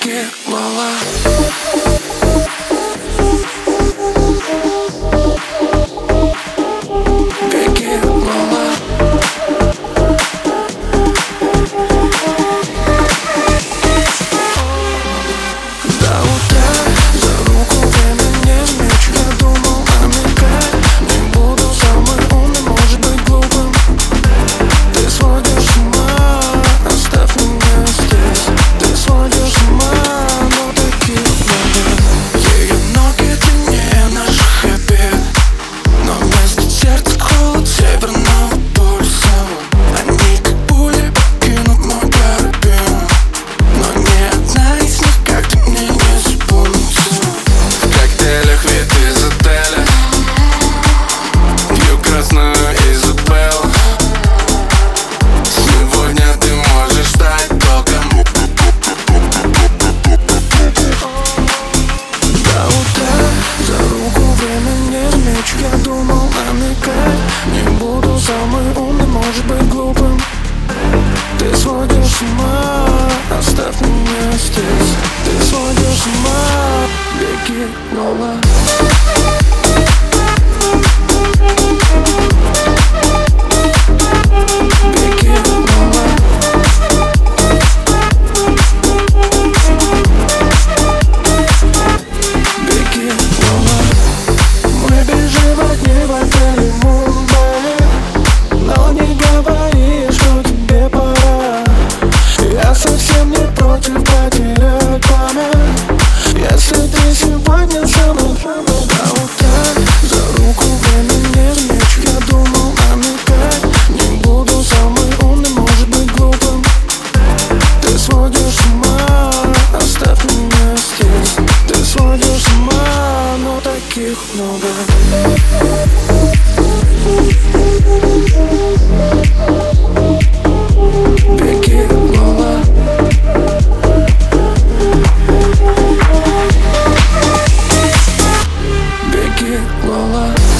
Беги, Лола. Беги, Лола. До утра за руку время не меч. Я думал намекать, не буду самый умный, может быть глупым. Ты сводишь с ума, оставь меня здесь. Ты сводишь с ума, но таких много. Ее ноги длиннее наших обид, но вместо сердца холод северного полюса. Они как пули покинут мой карабин, но ни одна из них как-то мне не запомнится. В коктейлях вид из отеля, пью красную Изабеллу. Сегодня ты можешь стать током. До утра за руку время не замечу. Я думал намекать, не буду самый умный, может быть глупым. Ты сводишь с ума, оставь меня здесь. Ты сводишь с ума, беги, Лола. Совсем не против потерять память, если ты сегодня со мной. До утра за руку время не замечу. Я думал намекать, не буду самый умный, может быть глупым. Ты сводишь с ума, оставь меня здесь. Ты сводишь с ума, но таких много. Беги, Лола. Беги, Лола.